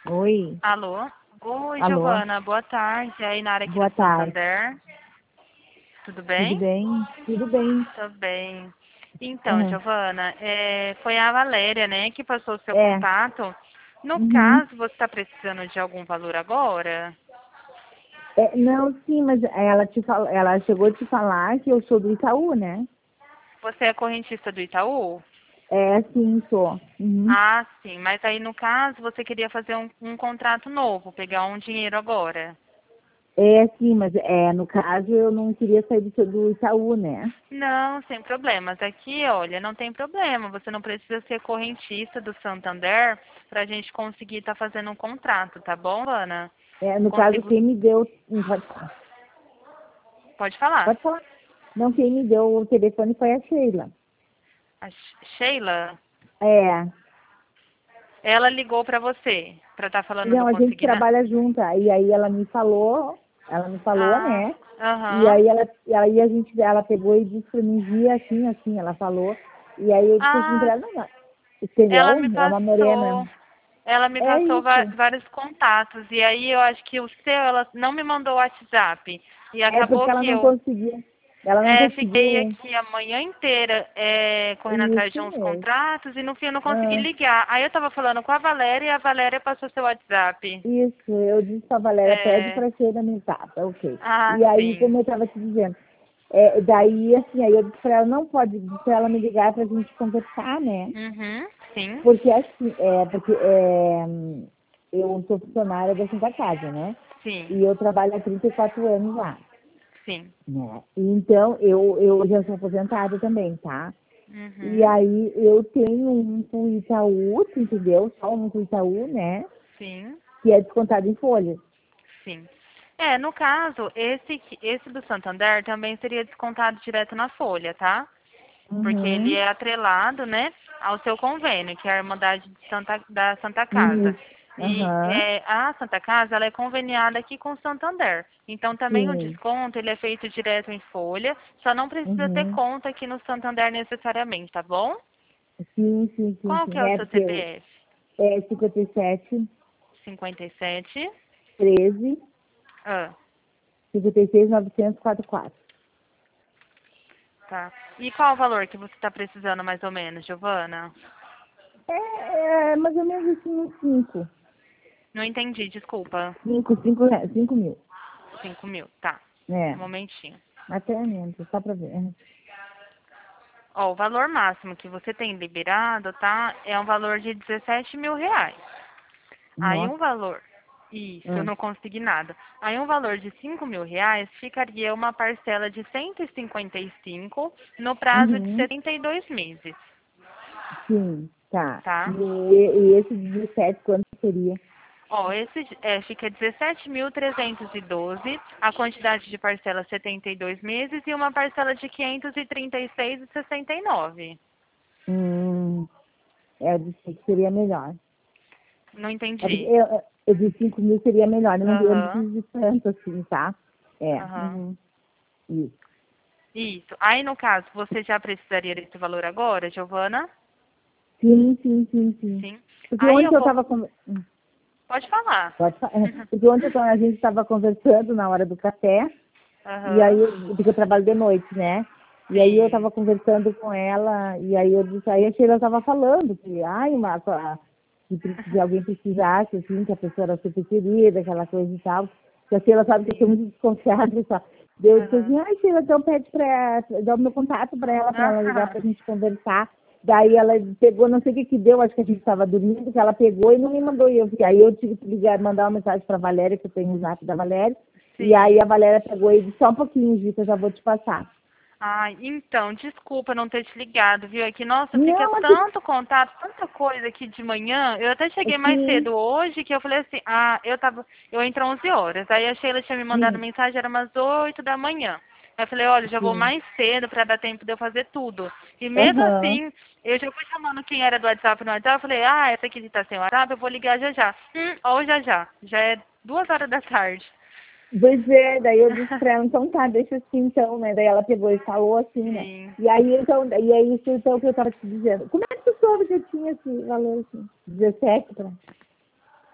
Oi, Alô? Oi, alô, Giovana, boa tarde. Aí na área aqui boa do tarde. Santander. Tudo Tudo bem? bem? Tudo bem. Tô bem. Então, Aham. Giovana, foi a Valéria, né, que passou o seu É, contato. No uhum. caso, você está precisando de algum valor agora? Não, sim, mas ela chegou a te falar que eu sou do Itaú, né? Você é correntista do Itaú? É, sim, sou. Uhum. Ah, sim. Mas aí, no caso, você queria fazer um contrato novo, pegar um dinheiro agora. É, sim, mas no caso eu não queria sair do Itaú, né? Não, sem problemas. Aqui, olha, não tem problema. Você não precisa ser correntista do Santander para a gente conseguir estar fazendo um contrato, tá bom, Ana? No caso, Consigo. quem me deu. Pode falar. Pode falar. Pode falar. Não, quem me deu o telefone foi a Sheila. A Sheila, É. ela ligou para você para estar falando do Não, a gente consignado. trabalha junta. E aí ela me falou, Ah, né? E aham. aí ela pegou e disse pra mim, via assim, assim, ela falou. E aí eu disse assim Ah, pra ela, não, não, ela entendeu? me É uma morena. passou. Ela me É passou isso. vários contatos. E aí eu acho que o seu, ela não me mandou o WhatsApp. E É acabou porque ela que não eu conseguia. Ela não fiquei conseguiu. aqui a manhã inteira correndo atrás de Isso uns mesmo. contratos e no fim eu não consegui Ah, ligar. Aí eu tava falando com a Valéria e a Valéria passou seu WhatsApp. isso, eu disse pra Valéria, pede É, pra Sheila me tá, tá ok. ah, E aí, sim. como eu tava te dizendo, daí assim, aí eu disse pra ela, não pode, disse pra ela me ligar pra gente conversar, né? Uhum, sim, Porque assim, eu sou funcionária da Santa Casa, né? sim, E eu trabalho há 34 anos lá, sim. né? Então, eu já sou aposentada também, tá? E Uhum, aí eu tenho um pro Itaú, tu entendeu? Só um pro Itaú, né? sim, Que é descontado em folha. sim. No caso, esse do Santander também seria descontado direto na folha, tá? Porque ele Uhum. é atrelado, né, ao seu convênio, que é a Irmandade da Santa Casa. Isso. E Aham. a Santa Casa, ela é conveniada aqui com o Santander. Então, também o Sim. desconto, ele é feito direto em folha, só não precisa ter Uhum. conta aqui no Santander necessariamente, tá bom? Sim, sim, sim, Qual que sim. é o É seu porque CPF? é 57, 57. 13, Ah, 56, 944. tá. E qual o valor que você está precisando mais ou menos, Giovana? É mais ou menos assim uns 5. Não entendi, desculpa. 5 mil. 5.000, tá. Um É, momentinho. até menos, só pra ver. Ó, o valor máximo que você tem liberado, tá? É um valor de 17 mil reais. Aí Nossa. um valor. Isso, eu Ah, não consegui nada. Aí um valor de 5 mil reais ficaria uma parcela de 155 no prazo de uhum. 72 meses, Sim, tá. tá? E esse 17 quanto seria? Ó, esse fica 17.312, a quantidade de parcela 72 meses e uma parcela de 536,69. Hum, eu disse que seria melhor. Não É porque entendi. eu disse 5 mil seria melhor. Eu não Aham, preciso de tanto assim, tá? É. aham. Uhum. Isso. Isso. Aí, no caso, você já precisaria desse valor agora, Giovana? Sim, sim, sim, sim. Sim. Porque Aí ontem eu eu vou. estava Pode falar. Pode falar. Porque ontem a gente estava conversando na hora do café, e aí, Aham. porque eu trabalho de noite, né? E aí eu Sim. estava conversando com ela, e aí eu disse, aí a Sheila estava falando que, ai, se alguém precisasse, assim, que a pessoa era super querida, aquela coisa e tal. Que a Sheila sabe que eu sou Sim. muito desconfiada e tal. Daí eu disse Aham. assim, ai, Sheila, então pede dá o meu contato para ela ligar Aham. pra gente conversar. Daí ela pegou, não sei o que que deu, acho que a gente estava dormindo, que ela pegou e não me mandou. Aí eu tive que ligar, mandar uma mensagem para a Valéria, que eu tenho o zap da Valéria. E aí a Sim. Valéria pegou e disse, só um pouquinho, Gita, eu já vou te passar. Ai, então, desculpa não ter te ligado, viu? É que, nossa, fica Não, mas tanto contato, tanta coisa aqui de manhã. Eu até cheguei mais sim, cedo hoje, que eu falei assim, eu entro 11 horas. Aí a Sheila tinha me mandado sim, mensagem, era umas 8 da manhã. Aí eu falei, olha, já vou sim. mais cedo para dar tempo de eu fazer tudo. E mesmo Aham. assim, eu já fui chamando quem era do WhatsApp no WhatsApp, eu falei, essa aqui tá sem WhatsApp, eu vou ligar já já. Ou já já. Já é 2 horas da tarde. Pois é, daí eu disse pra ela, então tá, deixa assim então, né? Daí ela pegou e falou assim, né? Sim. E aí então, e é isso então que eu tava te dizendo. Como é que tu soube que eu tinha esse valor assim? 17 pra.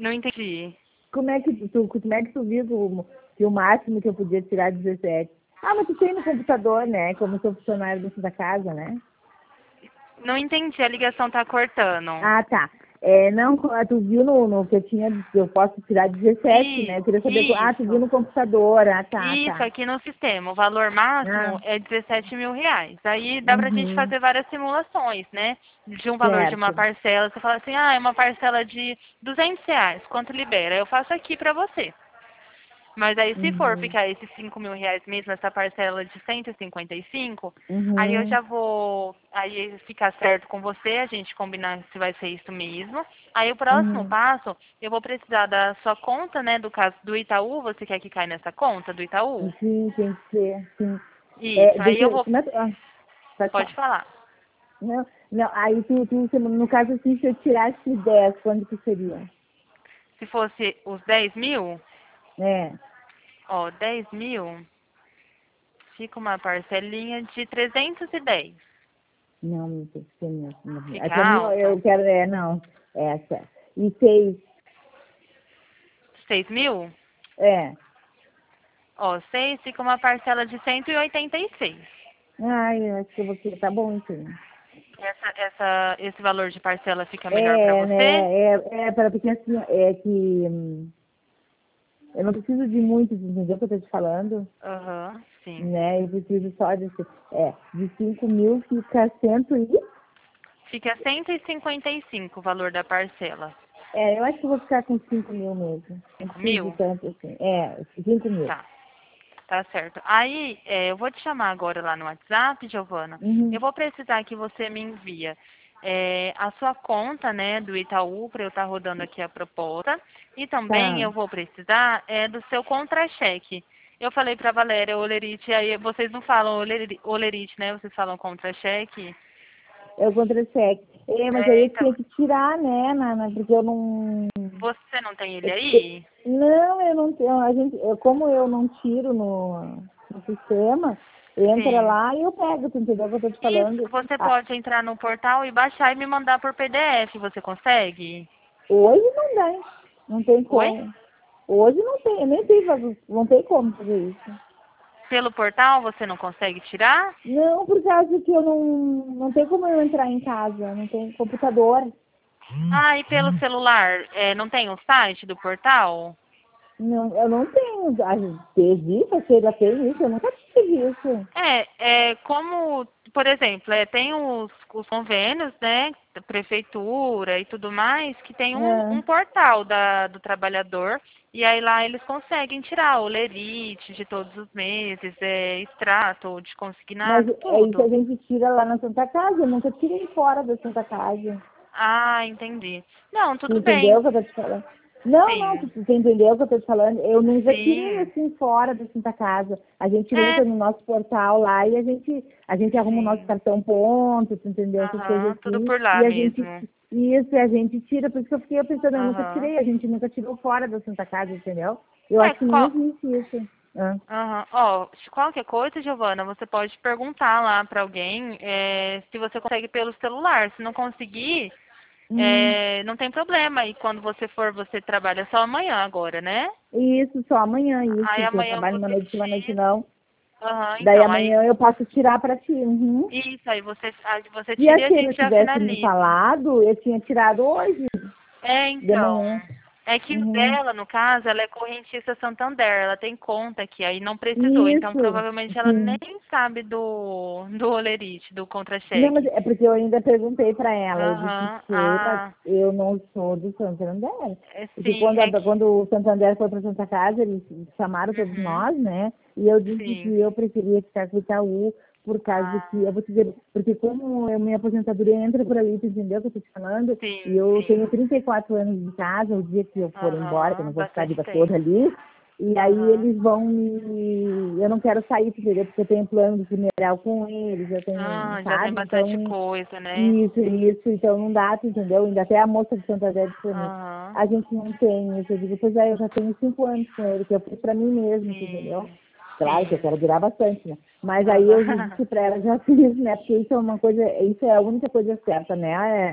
Não entendi. Como é que tu viu que o máximo que eu podia tirar é 17? Ah, mas tu tem no computador, né? Como sou funcionário dentro da casa, né? Não entendi, a ligação tá cortando. Ah, tá. Não, tu viu no que eu posso tirar 17, né? Eu queria saber, tu viu Isso. no computador, tá, Isso, tá. aqui no sistema. O valor máximo Ah, é 17 mil reais. Aí dá pra gente uhum, fazer várias simulações, né? De um valor de uma certo. parcela. Você fala assim, é uma parcela de 200 reais. Quanto libera? Eu faço aqui pra você. Mas aí, se for Uhum, ficar esses 5 mil reais mesmo, essa parcela de 155, aí eu uhum, já vou, aí ficar certo com você, a gente combinar se vai ser isso mesmo. Aí o próximo uhum. passo, eu vou precisar da sua conta, né, do caso do Itaú, você quer que caia nessa conta do Itaú? Sim, tem que ser, sim. Isso, aí Deixa eu eu, vou, como é pode pode falar. falar. Não, não, aí no caso assim, se eu tirasse 10, quando que seria? Se fosse os 10 mil, É, ó, 10 mil, fica uma parcelinha de 310. não, não tem que ser mesmo. Fica Até mil, alto? eu quero, não, essa. E 6, 6 mil? é. Ó, 6 fica uma parcela de 186. Ai, eu acho que eu vou querer, tá bom, então. Esse valor de parcela fica melhor para você? Porque assim, eu não preciso de muito, entendeu o que eu tô te falando? Aham, sim. Né? Eu preciso só de 5 mil fica cento e... Fica 155 o valor da parcela. Eu acho que eu vou ficar com 5 mil mesmo. Não 5 preciso de mil? tanto assim. 5 mil. Tá, tá certo. Aí, eu vou te chamar agora lá no WhatsApp, Giovana. Eu Uhum. vou precisar que você me envia a sua conta, né, do Itaú, para eu estar rodando aqui a proposta. E também Tá. eu vou precisar do seu contra-cheque. Eu falei para Valéria Olerite, aí vocês não falam Olerite, né? Vocês falam contra-cheque. Eu contra-cheque. Mas aí É, eu tinha então, que tirar, né, porque eu não... você não tem ele eu- aí? não, eu não tenho. Como eu não tiro no sistema, entra Sim. lá e eu pego, tu entendeu o que eu tô te Isso, falando? você Ah, pode entrar no portal e baixar e me mandar por PDF, você consegue? hoje não dá, hein? Não tem Oi? como. Hoje não tem, eu nem sei não tem como fazer isso. Pelo portal você não consegue tirar? Não, por causa que eu não tem como eu entrar em casa, não tem computador. Ah, e pelo celular, não tem o site do portal? Não, eu não tenho. Teve isso, a Sheila tem isso, eu nunca tive isso. Como, por exemplo, tem os convênios, né, da prefeitura e tudo mais, que tem um É. portal do trabalhador, e aí lá eles conseguem tirar o lerite de todos os meses, extrato de Mas consignado, é isso a tudo. gente tira lá na Santa Casa, eu nunca tirei fora da Santa Casa. Ah, entendi. Não, Tu tudo entendeu bem. o que eu tô te falando? Não, não, Sim, tu entendeu o que eu tô te falando? Eu nunca tirei sim. assim fora da Santa Casa. A gente É, entra no nosso portal lá e a gente arruma o nosso sim. cartão ponto, tu entendeu? Essas coisas Aham, tudo assim. por lá E a gente, mesmo. isso, e a gente tira, por isso que eu fiquei pensando, eu nunca Aham. tirei, a gente nunca tirou fora da Santa Casa, entendeu? Eu É, acho que nem existe isso. Ah. aham. Ó, qualquer coisa, Giovana, você pode perguntar lá pra alguém se você consegue pelo celular. Se não conseguir, Hum. não tem problema. E quando você for, você trabalha só amanhã agora, né? Isso, só amanhã, Aí isso, que eu amanhã trabalho você uma noite tira. não. Aham, Daí então, aí amanhã eu posso tirar pra ti. Uhum. isso, aí você Se tira a e a Sheila gente já tivesse me finaliza. falado, eu tinha tirado hoje, de Então, manhã. é que o Uhum. dela, no caso, ela é correntista Santander, ela tem conta aqui, aí não precisou. Então, Isso, provavelmente ela nem sim. sabe do olerite, do Não, mas contra-cheque. é porque eu ainda perguntei pra ela, eu disse, Aham, Sheila, eu não sou do Santander. Porque sim, é que. quando o Santander foi pra Santa Casa, eles chamaram todos Uhum, nós, né? E eu disse sim. que eu preferia ficar com o Itaú, por causa Ah, que, eu vou te dizer, porque como minha aposentadoria entra por ali, tu entendeu o que eu tô te falando? E sim, eu sim. tenho 34 anos de casa, o dia que eu for embora, que eu Aham, não vou ficar a bastante vida toda tempo. ali, e aí Aham. eles vão me... Eu não quero sair, entendeu? Porque eu tenho plano de funeral com eles, eu tenho, Ah, já tem sabe? bastante Então, coisa, né? isso, então não dá, tu entendeu? Ainda até a moça de Santander disse pra mim, Aham, a gente não tem isso. Eu digo, pois é, eu já tenho 5 anos com ele, que eu fiz pra mim mesmo, tu entendeu? sim, Claro que eu sim. quero durar bastante, né? Mas aí eu Aham. disse pra ela, já fiz, né? Porque isso é uma coisa, isso é a única coisa certa, né?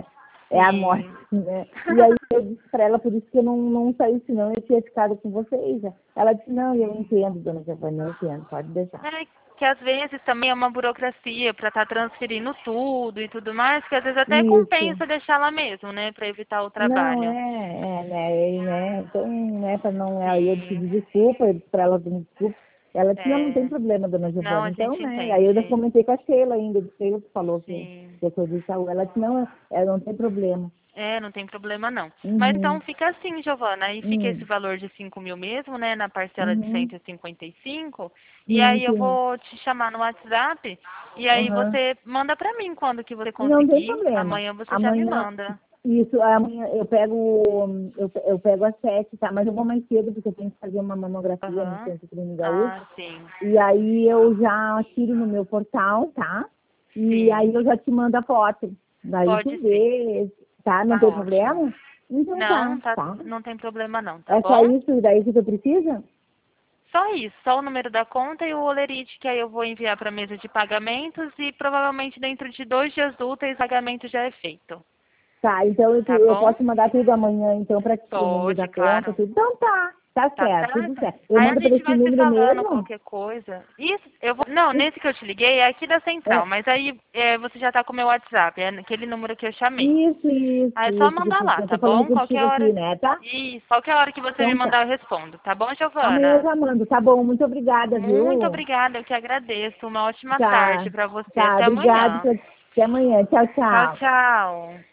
É a morte, Sim. né? E aí eu disse pra ela, por isso que eu não saí, senão eu tinha ficado com vocês. Ela disse, não, eu entendo, dona Giovanna, eu entendo, pode deixar. É que às vezes também é uma burocracia para estar transferindo tudo e tudo mais, que às vezes até Isso. compensa deixar lá mesmo, né, para evitar o Não, trabalho. né? Então, né, para não. Aí eu Sim, pedi desculpa, eu disse para ela pedir desculpa. Ela disse, não tem é, problema, dona não, Giovana. a Então, gente né? Aí eu já entende. comentei com a Sheila ainda, a Sheila que falou Sim. que é coisa de saúde. Ela disse, não, não tem problema. É, não tem problema não. Mas então Uhum, fica assim, Giovana, aí fica esse uhum, valor de 5.000 mesmo, né, na parcela de uhum. 155, e Sim, aí eu sim. vou te chamar no WhatsApp, e aí Uhum. você manda pra mim quando que você Não tem conseguir, problema. amanhã você já me Amanhã, manda. isso, amanhã eu pego às 7, tá? Mas eu vou mais cedo, porque eu tenho que fazer uma mamografia no Aham. Centro Clínico Gaúcho. Ah, sim. E aí eu já tiro no meu portal, tá? E Sim. aí eu já te mando a foto. Daí tu Pode sim. vê, tá? Não Tá tem ótimo. problema? Então Não, tá, tá, tá? não tem problema não, tá É só bom? isso daí que tu precisa? Só isso, só o número da conta e o olerite que aí eu vou enviar para a mesa de pagamentos e provavelmente dentro de 2 dias úteis o pagamento já é feito. Tá, então Tá eu bom? posso mandar tudo amanhã, então, pra ti, o número da Pode, conta, claro. tudo. Então tá Tá certo, tudo certo? certo. Eu Aí a mando pra gente esse vai se número falando mesmo? qualquer coisa. Isso, eu vou. Não, nesse que eu te liguei é aqui da central, É, mas aí você já tá com o meu WhatsApp, é aquele número que eu chamei. Aí é só isso, mandar lá, eu tá tô falando bom? Qualquer contigo aqui, hora. né, tá? Isso, qualquer hora que você me Então tá. mandar eu respondo, tá bom, Amanhã eu Giovana? já mando, tá bom? Muito obrigada, Muito viu? obrigada, eu que agradeço. Uma ótima Tá, tarde para você. tá, Até obrigado. amanhã. Até amanhã. Tchau, Tchau, tchau. tchau.